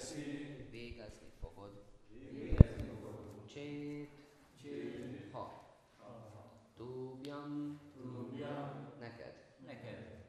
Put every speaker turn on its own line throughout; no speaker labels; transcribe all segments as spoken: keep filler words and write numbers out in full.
teszi,
végezni fogod.
végezni fogod.
Csét,
Csét,
ha, túbjam,
túbjam,
neked.
neked.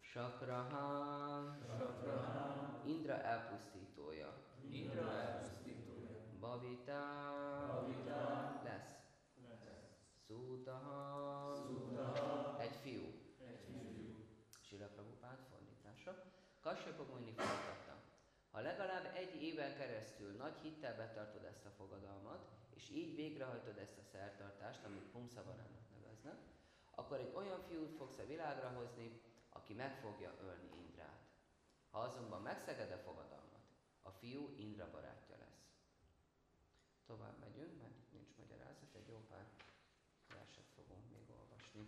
Sakraha,
Sakraha,
Indra elpusztítója.
Indra elpusztítója.
Bhavita,
Bhavita,
lesz.
lesz.
Szútaha,
Szútaha,
egy fiú.
egy fiú.
Srila Prabhupád fordítása. Kassapa Muni folytatta. Ha legalább egy éven keresztül nagy hittel betartod ezt a fogadalmat, és így végrehajtod ezt a szertartást, amit Pumsavanának neveznek, akkor egy olyan fiút fogsz a világra hozni, aki meg fogja ölni Indrát. Ha azonban megszeged a fogadalmat, a fiú Indra barátja lesz. Tovább megyünk, mert itt nincs magyarázat, egy jó pár verset fogunk még olvasni.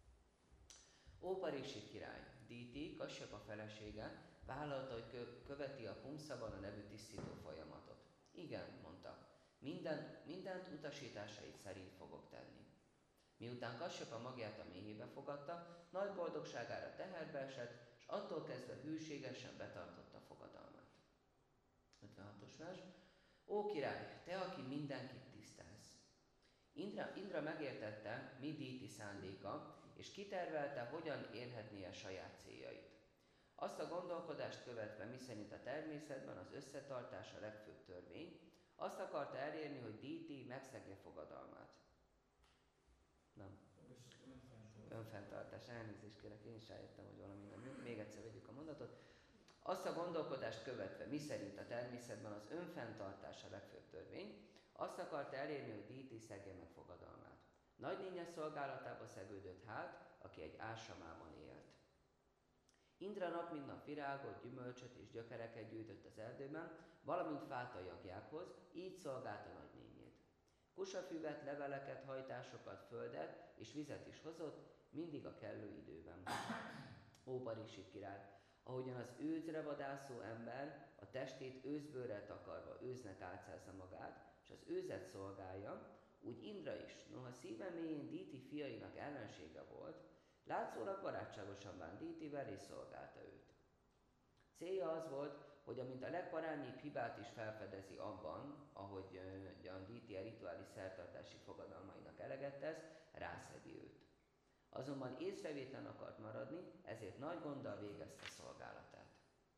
Ó Pariksit király, Diti, Kassapa felesége, vállalta, hogy követi a Pumsavana nevű tisztító folyamatot. Igen, mondta, minden, mindent utasításait szerint fogok tenni. Miután Kassapa magját a méhébe fogadta, nagy boldogságára teherbe esett, és attól kezdve hűségesen betartotta fogadalmát. ötvenhatos vers. Ó király, te, aki mindenkit tisztelsz! Indra, Indra megértette, mi Diti szándéka, és kitervelte, hogyan érhetnie saját céljait. Azt a gondolkodást követve, miszerint a természetben az összetartás a legfőbb törvény, azt akarta elérni, hogy Diti megszegje fogadalmát. Nem. Önfenntartás. Elnézést kérek, én is rájöttem, hogy valami nem. Még egyszer vegyük a mondatot. Azt a gondolkodást követve, miszerint a természetben az önfenntartás a legfőbb törvény, azt akarta elérni, hogy Diti szegje meg fogadalmát. Nagynénye szolgálatába szegődött hát, aki egy ásramában élt. Indra nap mint nap virágot, gyümölcsöt és gyökereket gyűjtött az erdőben, valamint fát a jagjákhoz, így szolgálta nagynényét. Kusafüvet, leveleket, hajtásokat, földet és vizet is hozott, mindig a kellő időben. Ó Pariksit király, ahogyan az őzre vadászó ember a testét őzbőrrel takarva őznek álcázza magát, és az őzet szolgálja, úgy Indra is, noha szíve mélyén Diti fiainak ellensége volt, látszólag barátságosan bánt Ditivel és szolgálta őt. Célja az volt, hogy amint a legparányibb hibát is felfedezi abban, ahogy uh, a Diti a rituális szertartási fogadalmainak eleget tesz, rászedi őt. Azonban észrevétlen akart maradni, ezért nagy gonddal végezte szolgálatát.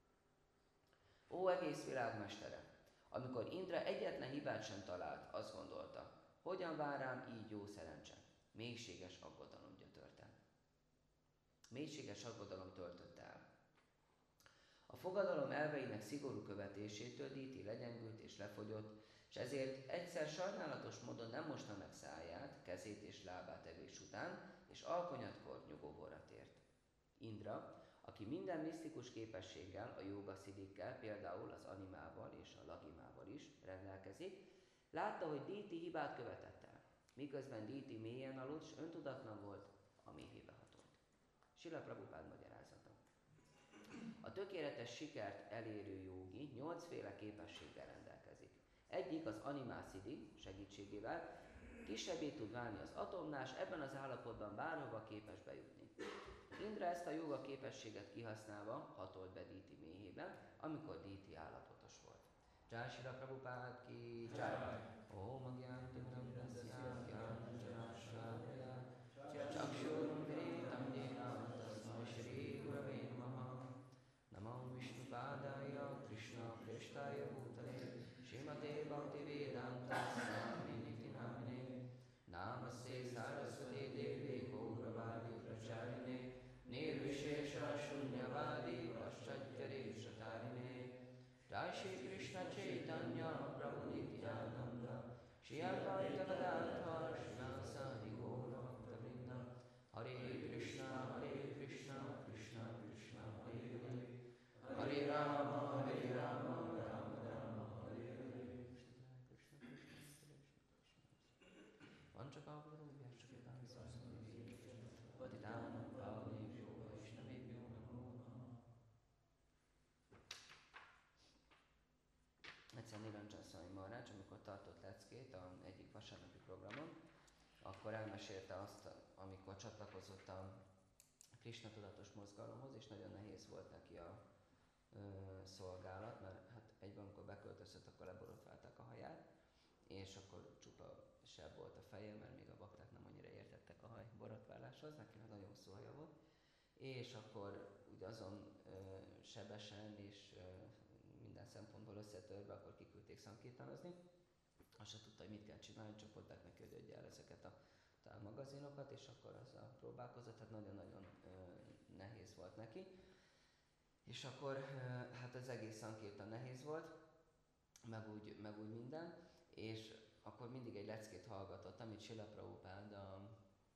Ó egész világ mestere! Amikor Indra egyetlen hibát sem talált, azt gondolta, hogyan vár rám így jó szerencse. Mélységes aggodalom gyötörte. Mélységes aggodalom töltötte el. A fogadalom elveinek szigorú követésétől Diti legyengült és lefogyott, és ezért egyszer sajnálatos módon nem mosta meg száját, kezét és lábát evés után, és alkonyatkor nyugovóra tért. Indra, aki minden misztikus képességgel, a jóga szidikkel, például az animával és a lagimával is rendelkezik, látta, hogy Diti hibát követett el, miközben Diti mélyen aludt, és öntudatlan volt, a méhébe hatolt. Srila Prabhupád magyarázata. A tökéletes sikert elérő jógi nyolcféle képességgel rendelkezik. Egyik az animászidi segítségével kisebbé tud válni az atomnál, és ebben az állapotban bárhova képes bejutni. Indra ezt a jóga képességet kihasználva hatolt be Diti méhébe, amikor Diti állapotos volt. Jai Srila Prabhupád ki jai! Om Agyantimanam Dasya Gyananjanashraya Chakshurum Viritam Jena Tasmai Shri Gurave Namaha Namam Vishnupādaya Krishna Prestaya Bhutale Srimate Bhaktivedanta Swami Niti Namine Namaste Saraswati Devi Gauravadi Pracharine Nirvishesha Shunyavadi Paschatya Shatarine Jai Shri Krishna Chaitanya Prabhu Nityananda Shri Advaita Gadadhar Srinivasadi Gaura Bhaktavinda Hare Krishna Hare Krishna Krishna Krishna Hare Hare Hare Rama Hare Rama Rama Rama Hare Hare Vanchakāvaru Vyashakitām Sasnavī Patitānam Pāvanebhyo Vaishnavebhyo Namo Namaha. Egyszer Niranjan Swami Maharaj, amikor tartott leckét a egyik vasárnapi programon, akkor elmesélte azt, amikor csatlakozott a Krishna tudatos mozgalomhoz, és nagyon nehéz volt neki a ö, szolgálat, mert hát egyben, amikor között, akkor leborotválták a haját, és akkor csupa seb volt a feje, mert még a bakták nem annyira értettek a haj borotváláshoz, neki nagyon hosszú haja volt. És akkor úgy azon ö, sebesen és ö, minden szempontból összetörve, akkor kiküldték szankirtánozni. Azt se tudta, hogy mit kell csinálni, csak mondták neki, hogy adja el ezeket a magazinokat, és akkor azzal próbálkozott, hát nagyon-nagyon ö, nehéz volt neki. És akkor ö, hát az egész szankirtan nehéz volt, meg úgy, meg úgy minden, és akkor mindig egy leckét hallgatott, amit Srila Prabhupád a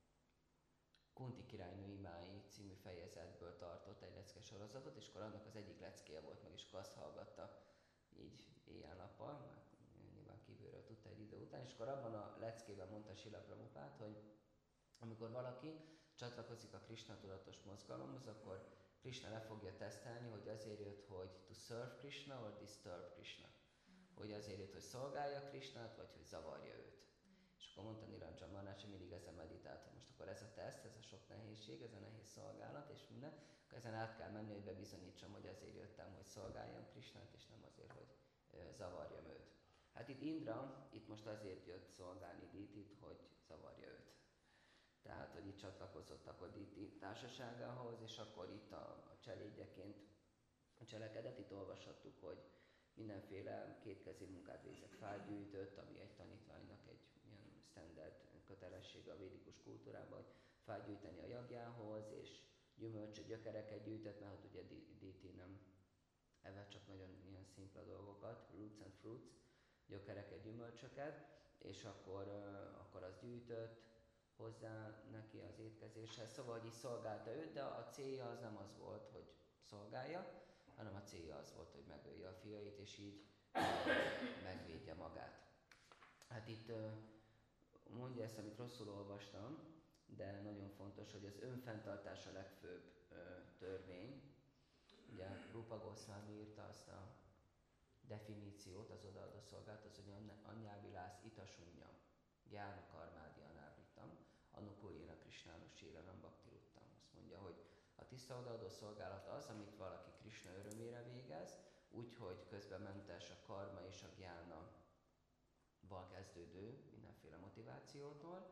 Kunti királynő imái című fejezetből tartott egy lecke sorozatot, és akkor annak az egyik leckéje volt meg, és akkor azt hallgatta így éjjel-nappal, nyilván kívülről tudta egy idő után, és akkor abban a leckében mondta Srila Prabhupád, hogy amikor valaki csatlakozik a Krishna tudatos mozgalomhoz, akkor Krishna le fogja tesztelni, hogy azért jött, hogy to serve Krishna or disturb Krishna. Hogy azért jött, hogy szolgálja Krishnát, vagy hogy zavarja őt. És akkor mondta Niranjan Maharaj, hogy mindig ezen meditált, hogy most akkor ez a teszt, ez a sok nehézség, ez a nehéz szolgálat és minden, akkor ezen át kell menni, hogy bebizonyítsam, hogy azért jöttem, hogy szolgáljam Krishnát, és nem azért, hogy ö, zavarjam őt. Hát itt Indra, itt most azért jött szolgálni Dítit, hogy zavarja őt. Tehát, hogy itt csatlakozottak a Díti társaságához, és akkor itt a, a cselédjeként cselekedett, itt olvashattuk, hogy mindenféle kétkezi munkát végzett, fágygyűjtött, ami egy tanítványnak egy ilyen standard kötelessége a védikus kultúrában, hogy fágygyűjteni a jagjához, és gyümölcs, gyökereket gyűjtött, mert hát ugye Díti nem evett csak nagyon ilyen szimpla dolgokat, roots and fruits, gyökereket, gyümölcsöket, és akkor, uh, akkor az gyűjtött hozzá neki az étkezéshez, szóval, hogy is szolgálta őt, de a célja az nem az volt, hogy szolgálja, hanem a célja az volt, hogy megölje a fiait, és így megvédje magát. Hát itt mondja ezt, amit rosszul olvastam, de nagyon fontos, hogy az önfenntartás a legfőbb törvény. Ugye Rupa Goswami írta azt a definíciót az odaadó szolgálat, az, hogy anyjávilász itasunya, gyána karmádi anábritam, anukulina krishnánus síranam bhaktiruttam. Azt mondja, hogy a tiszta odaadó szolgálat az, amit valaki Krishna örömére végez, úgyhogy közben mentes a karma és a gyána val kezdődő mindenféle motivációtól,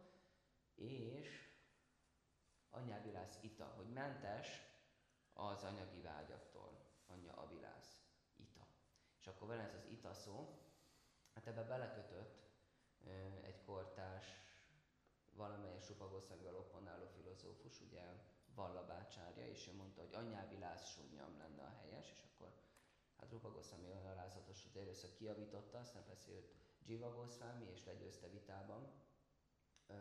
és anyjávilász ita, hogy mentes az anyagi vágyaktól, anyja avilász, ita. És akkor van ez az ita szó, hát ebbe belekötött egy kortárs, valamelyes Rupa Goswamival opponáló filozófus, ugye Vallabhácsárja, és ő mondta, hogy anyjávilász sunyam lenne a helyes, és akkor hát Rupa Goswami olyan alázatos, hogy először kijavította, aztán persze jött Jiva Goswami, és legyőzte vitában ö,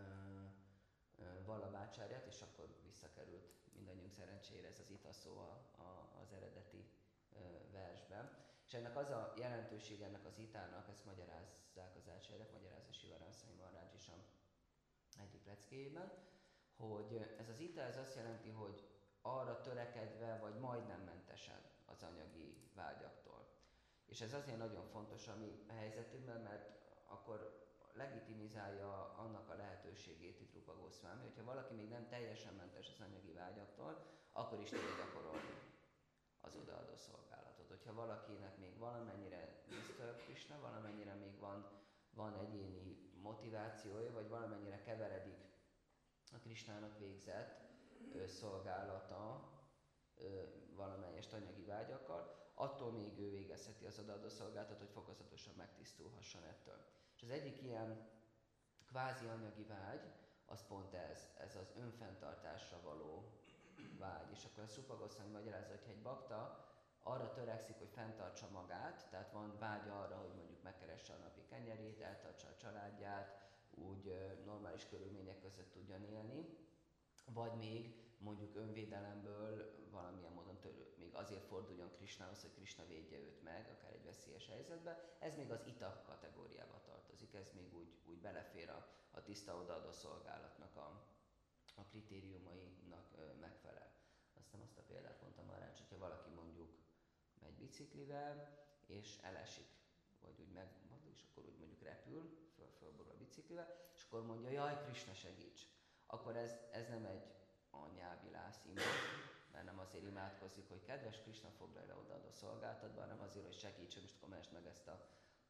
ö, Vallabhácsárját, és akkor visszakerült mindannyiunk szerencsére ez az ita szó a, a, az eredeti ö, versben. És ennek az a jelentőség ennek az itának, ezt magyarázzák az ácsárják, magyarázza Sivarászai Maharaj is a egyik leckéjében, hogy ez az ita, ez azt jelenti, hogy arra törekedve, vagy majdnem mentesen az anyagi vágyaktól. És ez azért nagyon fontos a mi helyzetünkben, mert akkor legitimizálja annak a lehetőségét itt Rupa Goswami, hogyha valaki még nem teljesen mentes az anyagi vágyaktól, akkor is tudja gyakorolni az odaadó szolgálatot. Hogyha valakinek még valamennyire disturb Krishna, valamennyire még van, van egyéni motivációja, vagy valamennyire keveredik a Krishnának végzett ö, szolgálata ö, valamelyest anyagi vágyakkal, attól még ő végezheti az odaadó szolgálatot, hogy fokozatosan megtisztulhasson ettől. És az egyik ilyen kvázi anyagi vágy, az pont ez, ez az önfenntartásra való vágy. És akkor a Rupa Goswami magyarázza, hogy egy bakta arra törekszik, hogy fenntartsa magát, tehát van vágya arra, hogy mondjuk megkeresse a napi kenyerét, eltartsa a családját, úgy ö, normális körülmények között tudjon élni, vagy még mondjuk önvédelemből valamilyen módon tör, még azért forduljon Krishnához, hogy Krishna védje őt meg, akár egy veszélyes helyzetben. Ez még az ita kategóriába tartozik, ez még úgy, úgy belefér a, a tiszta odaadó szolgálatnak a, a kritériumainak ö, megfelel. Aztán azt a példát mondtam arra, hogyha valaki mondjuk megy biciklivel, és elesik, vagy úgy meg, és akkor úgy mondjuk repül, föl, fölborul a biciklivel, és akkor mondja, jaj, Krishna segíts! Akkor ez, ez nem egy anyjávilász imád, mert nem azért imádkozik, hogy kedves Krishna, foglalj le odaadó szolgáltatba, hanem azért, hogy segíts, hogy most akkor mentsd meg ezt a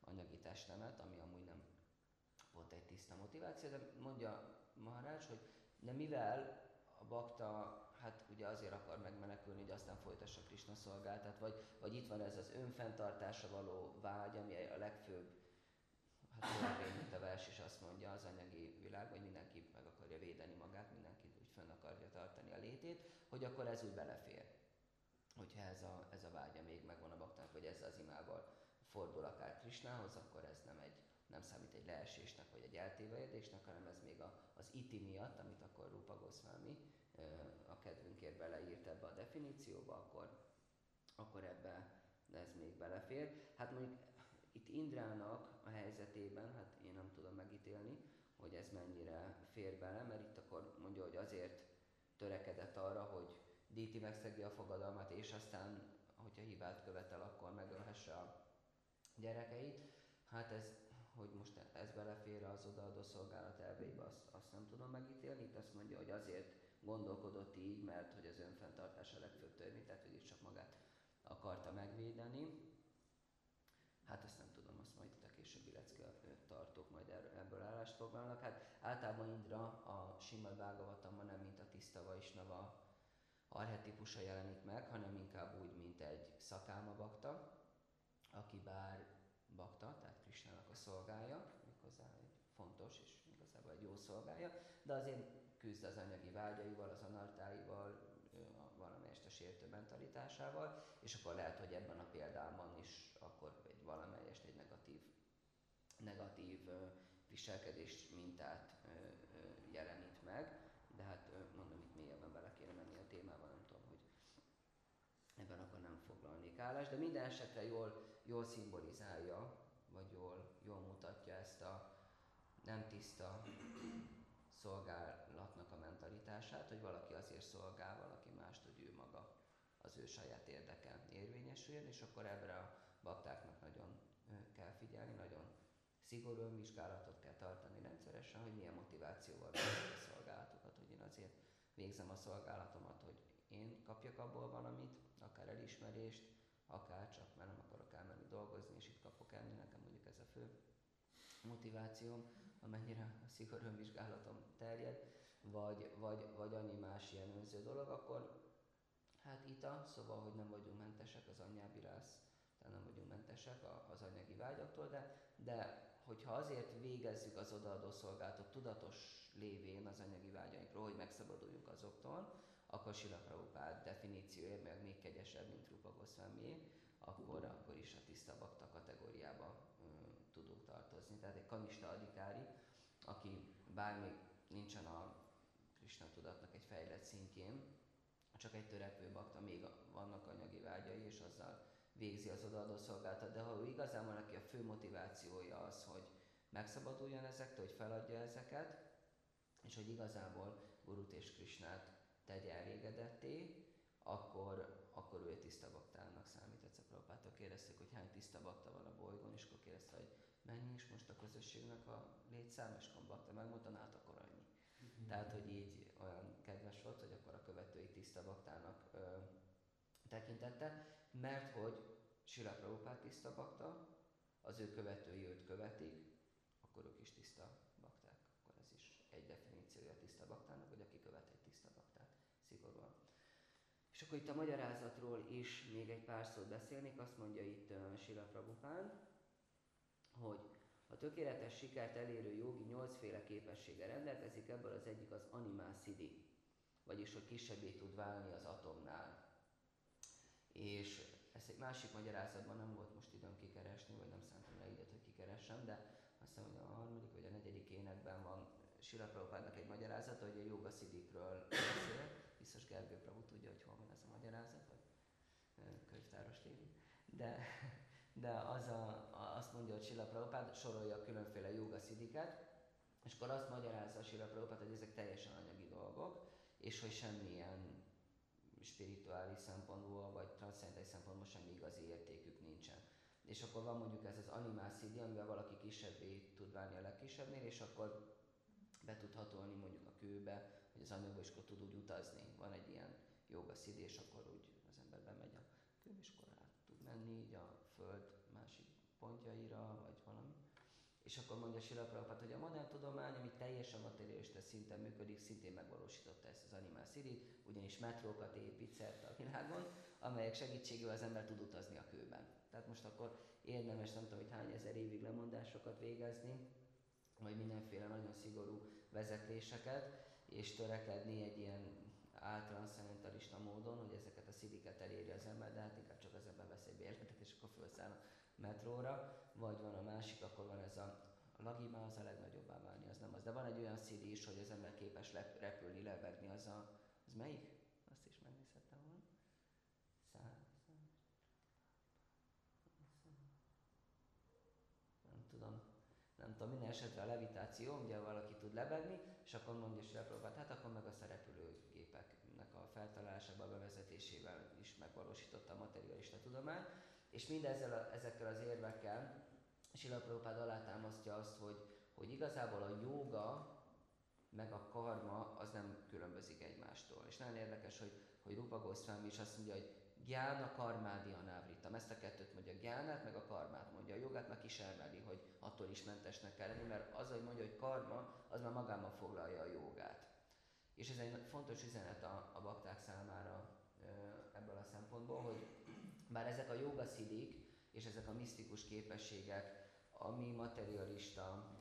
anyagi testnemet, ami amúgy nem pont egy tiszta motiváció, de mondja Maharaj, hogy de mivel a bakta hát ugye azért akar megmenekülni, hogy aztán folytassa Krisna szolgáltat, vagy, vagy itt van ez az önfenntartásra való vágy, ami a legfőbb hát törvény, mint a vers is azt mondja, az anyagi világ, hogy mindenki meg akarja védeni magát, mindenki úgy fönn akarja tartani a létét, hogy akkor ez úgy belefér. Hogyha ez a, ez a vágya még megvan a baktának, vagy ezzel az imával fordul akár Krisnához, akkor ez nem, egy, nem számít egy leesésnek, vagy egy eltévelyedésnek, hanem ez még a, az iti miatt, amit akkor Rupa Goswami a kedvünkért beleírt ebbe a definícióba, akkor, akkor ebbe ez még belefér. Hát mondjuk itt Indrának a helyzetében, hát én nem tudom megítélni, hogy ez mennyire fér bele, mert itt akkor mondja, hogy azért törekedett arra, hogy Diti megszegi a fogadalmat, és aztán, hogyha hibát követel, akkor megölhesse a gyerekeit. Hát ez, hogy most ez belefér az odaadó szolgálat elveibe, azt, azt nem tudom megítélni. Itt azt mondja, hogy azért gondolkodott így, mert hogy az önfenntartás a legfőbb törvény, tehát hogy csak magát akarta megvédeni. Hát ezt nem tudom, azt majd itt a későbbi lecke tartók majd ebből állást foglalnak. Hát általában Indra a Simad Bhagavatamban nem mint a tiszta Vaisnava archetipusa jelenik meg, hanem inkább úgy, mint egy szakáma bakta, aki bár bakta, tehát Krisnának a szolgája, méghozzá egy fontos és igazából egy jó szolgája, de azért küzd az anyagi vágyaival, az anartáival, valamelyest a sértő mentalitásával, és akkor lehet, hogy ebben a példában is akkor egy valamelyest egy negatív, negatív uh, viselkedés mintát uh, uh, jelenít meg, de hát uh, mondom, itt mélyebben bele kéne menni a témában, nem tudom, hogy ebben akkor nem foglalnék állást, de minden esetre jól, jól szimbolizálja, vagy jól, jól mutatja ezt a nem tiszta szolgálatnak a mentalitását, hogy valaki azért szolgál valaki mást, hogy ő maga az ő saját érdeke érvényesüljön, és akkor ebbre a baktáknak nagyon kell figyelni, nagyon szigorúan vizsgálatot kell tartani rendszeresen, hogy milyen motivációval végzik a szolgálatokat, hogy én azért végzem a szolgálatomat, hogy én kapjak abból valamit, akár elismerést, akár csak, mert nem akarok elmenni dolgozni, és itt kapok enni, nekem mondjuk ez a fő motivációm, amennyire a szigorú vizsgálatom terjed, vagy, vagy, vagy annyi más ilyen önző dolog, akkor hát ita, szóval, hogy nem vagyunk mentesek az anyábirász, tehát nem vagyunk mentesek az anyagi vágyaktól, de, de hogyha azért végezzük az odaadó szolgálatot tudatos lévén az anyagi vágyainkról, hogy megszabaduljunk azoktól, akkor Srila Prabhupád definíciója meg még kegyesebb, mint Rupa Goswamié, akkor, akkor is a tiszta bakta kategóriába ö, tudunk tartozni. Tehát egy kanista adikári, aki bár még nincsen a Krishna tudatnak egy fejlett szintjén, csak egy törekvő bakta, még vannak anyagi vágyai, és azzal végzi az odaadó szolgálatot, de ha ő igazából neki a fő motivációja az, hogy megszabaduljon ezektől, hogy feladja ezeket, és hogy igazából Gurut és Krishnát tegye elégedetté, akkor, akkor ő tiszta baktának számít. Egyszer Prabhupától kérdezték, hogy hány tiszta bakta van a bolygón, és akkor kérdezte, hogy mennyi is most a közösségnek a létszám, és akkor bakta megmondta, hát akkor annyi. Mm-hmm. Tehát, hogy így olyan kedves volt, hogy akkor a követői tiszta baktának ö, tekintette, mert hogy Srila Prabhupád tiszta bakta, az ő követői őt követik, akkor ők is tiszta bakták. Akkor ez is egy definíciója a tiszta baktának, hogy aki követ egy tiszta baktát szigorúan. És akkor itt a magyarázatról is még egy pár szót beszélnék, azt mondja itt uh, Srila Prabhupád, hogy a tökéletes sikert elérő jogi nyolcféle képességgel rendelkezik, ebből az egyik az animal siddhi, vagyis hogy kisebbé tud válni az atomnál. És ezt egy másik magyarázatban nem volt most időm kikeresni, vagy nem szántam rá időt, hogy kikeressem, de azt hiszem, hogy a harmadik vagy a negyedik énekben van Srila Prabhupádnak egy magyarázata, hogy a joga siddhikről beszél. Biztos Gergő Prabhu tudja, hogy hol van ez a magyarázat, vagy könyvtáros lévén. De, de az a, a, azt mondja, hogy Srila Prabhupád sorolja a különféle joga siddhiket, és akkor azt magyarázza a Srila Prabhupád, hogy ezek teljesen anyagi dolgok, és hogy semmilyen spirituális szempontból, vagy transzcendentális szempontból semmi igazi értékük nincsen. És akkor van mondjuk ez az animal siddhi, amivel valaki kisebbé tud válni a legkisebbnél, és akkor be tud hatolni mondjuk a kőbe, vagy az anyagba, és akkor tud úgy utazni. Van egy ilyen joga siddhi, és akkor úgy az ember bemegy a kőbe, és akkor át tud menni így a föld másik pontjaira, vagy valami. És akkor mondja Srila Prabhupád, hogy a modern tudomány, ami teljesen materialista szinten működik, szintén megvalósította ezt az Animal City, ugyanis metrókat épít szerte a világon, amelyek segítségével az ember tud utazni a kőben. Tehát most akkor érdemes nem tudom, hogy hány ezer évig lemondásokat végezni, vagy mindenféle nagyon szigorú vezetéseket, és törekedni egy ilyen áltranszcendentalista módon, hogy ezeket a szidiket eléri az ember, de hát inkább csak az ember vesz egy bérletet, és akkor felszáll a metróra, vagy van a másik, akkor van ez a, a lagima, az a legnagyobbá válni, az nem az. De van egy olyan szidi is, hogy az ember képes lep, repülni, lebegni, az a, az melyik? Azt is megnézhettem volna. Szá, szá, nem tudom. Nem tudom, minden esetre a levitáció, ugye valaki tud lebegni, és akkor mondja, hogy lepróbált, hát akkor meg azt a repülőgépeknek a feltalálásával, a bevezetésével is megvalósította a materialista tudomány, és mindezzel a, ezekkel az érvekkel Srila Prabhupád alátámasztja azt, hogy, hogy igazából a jóga meg a karma az nem különbözik egymástól. És nagyon érdekes, hogy, hogy Rupa Goswami is azt mondja, hogy gyána karmádi anávritam. Ezt a kettőt mondja, gyánát meg a karmát mondja. A jogát meg is emeli, hogy attól is mentesnek kell lenni, mert az, hogy mondja, hogy karma, az már magában foglalja a jogát. És ez egy fontos üzenet a, a bakták számára ebből a szempontból, hogy bár ezek a joga szidik, és ezek a misztikus képességek, a mi materialista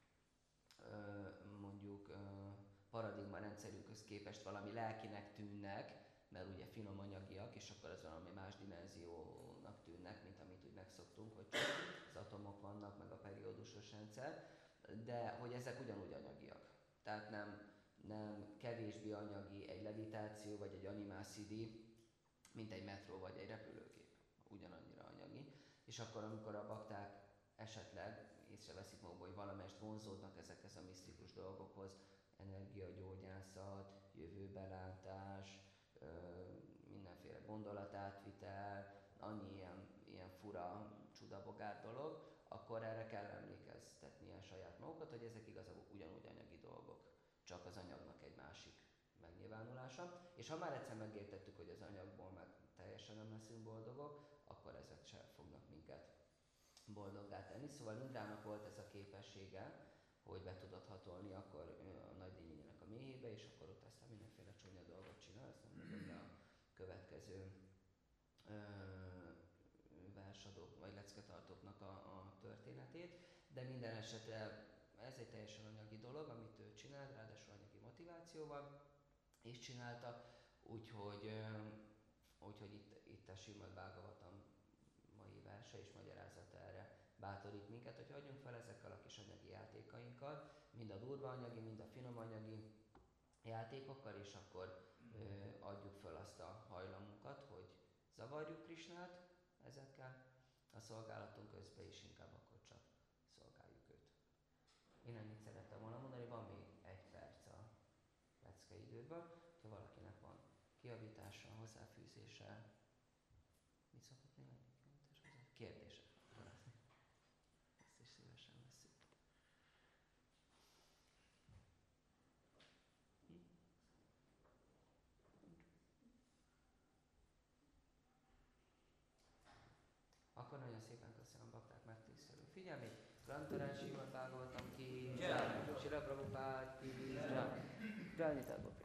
mondjuk paradigma rendszerünkhöz képest valami lelkinek tűnnek, mert ugye finom anyagiak, és akkor az valami más dimenziónak tűnnek, mint amit úgy megszoktunk, hogy az atomok vannak, meg a periódusos rendszer, de hogy ezek ugyanúgy anyagiak. Tehát nem, nem kevésbé anyagi egy levitáció, vagy egy animal city, mint egy metró, vagy egy repülőgép. Ugyanannyira anyagi. És akkor, amikor a bakták esetleg észreveszik magukból, hogy valamelyest vonzódnak ezekhez a misztikus dolgokhoz, energiagyógyászat, jövőbelátás, mindenféle gondolatátvitel, annyi ilyen, ilyen fura, csudabogát dolog, akkor erre kell emlékeztetnie saját magukat, hogy ezek igazából ugyanúgy anyagi dolgok, csak az anyagnak egy másik megnyilvánulása. És ha már egyszer megértettük, hogy az anyagból meg teljesen nem leszünk boldogok, akkor ezek sem fognak minket boldoggá tenni. Szóval Indrának volt ez a képessége, hogy be tudott hatolni akkor a nagy díjnyének a mélyébe, és akkor ott aztán mindenféle csúnya dolgot csinál, aztán mondom le a következő ö, versadók vagy lecketartóknak a, a történetét, de minden esetre ez egy teljesen anyagi dolog, amit ő csinált, ráadásul anyagi motivációval is csinálta, úgyhogy, ö, úgyhogy itt, itt a Srimad Bhagavatam mai verse és magyarázata erre bátorít minket, hogy adjunk fel ezekkel a kis anyagi játékainkkal, mind a durva anyagi, mind a finom anyagi játékokkal, és akkor ö, adjuk fel azt a hajlamunkat, hogy zavarjuk Krisnát ezekkel a szolgálatunk közben, és inkább akkor csak szolgáljuk őt. Én ennyit szerettem volna mondani, van még egy perc a lecke időből, ha valakinek van kijavítása, hozzáfűzése, mit szokott még lenni? Kérdése. Ezt is szívesen veszünk. Hm? Akkor nagyon szépen köszönöm bakták megtisztelő figyelmét. Grantarán Srimad Bhagavatam ki, Srila Prabhupád ki, Jai Nitya Gopinath.